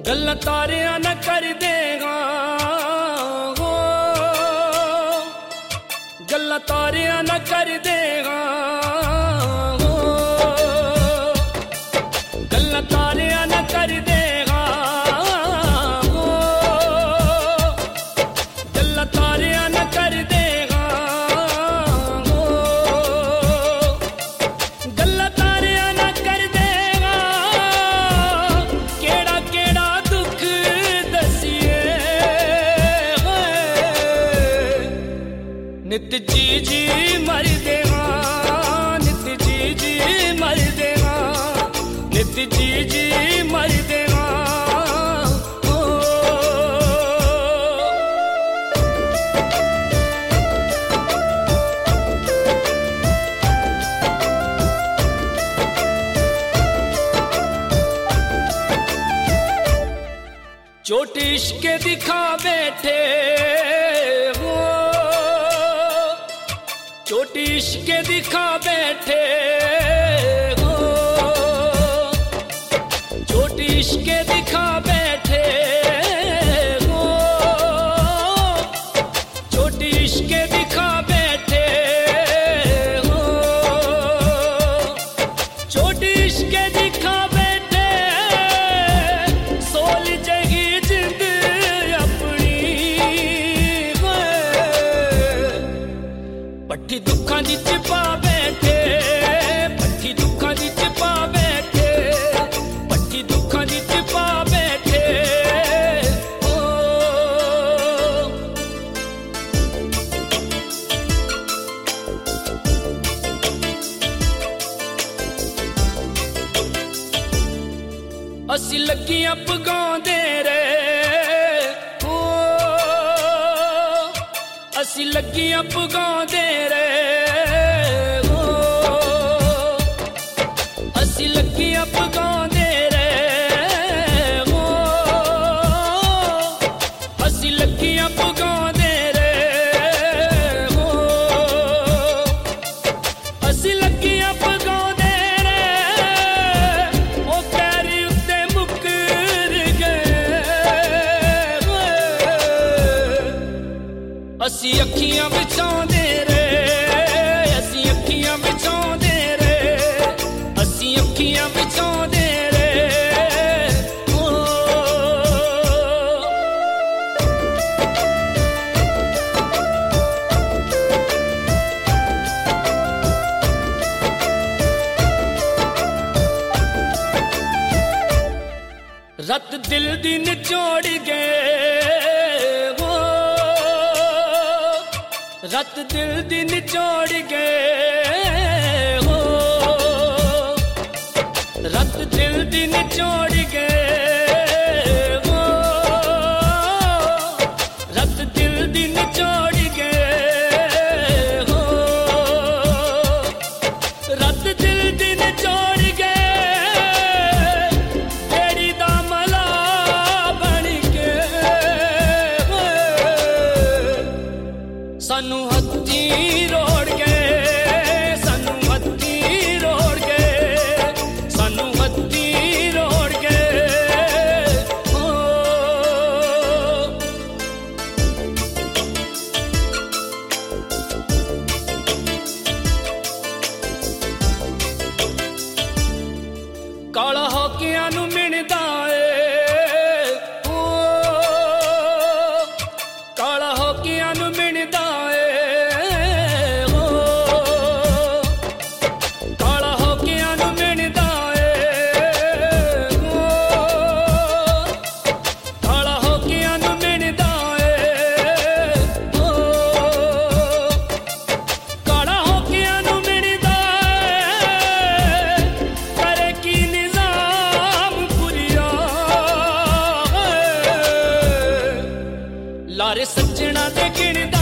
गल्ला तारियां न कर देगा हो, गल्ला तारियां न कर देगा हो, गल्ला तारियां न कर देगा हो, गल्ला तारियां न कर देगा हो, गल्ला तारियां न कर देगा। केड़ा केड़ा दुख दसिए नित जी जी मर देगा, नित जी जी मर देगा, नित जी जी मर देगा हो। चोट इश्क दिखा बैठे हो, चोट इश्क दिखा बैठे हो, चोट इश्क दिखा बैठे हो, चोट इश्क दिखा बैठे हो, चोट इश्क दिखा बैठे। सोल जगी जिंद अपनी पट्टी दुखा दी चिपा बैठे, पट्टी दुखा दी चिपा बैठे, पट्टी दुखा दी चिपा बैठे हो। असी लगियां पगांदे रे हो, असी लगियां पगांदे रे हो, असी लगियां पगांदे रे हो, असी लगियां पगांदे रे हो, असी लगियां पगांदे रे। ओ पैरी उत्ते मुकर गए असी अखियां बिछांदे रे, असी अखियां बिछांदे रे, असी अखियां बिछांदे रे हो। रत दिल दी निचोड़ गए हो, रत दिल दी निचोड़ गए हो, रत दिल दी निचोड़ गए हो, रत दिल दी निचोड़ गए हो, रत दिल दी निचोड़ गए। बेड़ी दा मला बन के सानू हत्थी रोड़ गए, सानू हत्थी रोड़ गए, सानू हत्थी रोड़ गए हो। काला होकियां नू मिणदा ए हो, काला होकियां नू मिणदा ए हो, काला होकियां नू मिणदा ए हो, काला होकियां नू मिणदा ए हो, काला होकियां नू मिणदा ए। करे की निजाम पुरिया लारे सज्जना दे गिण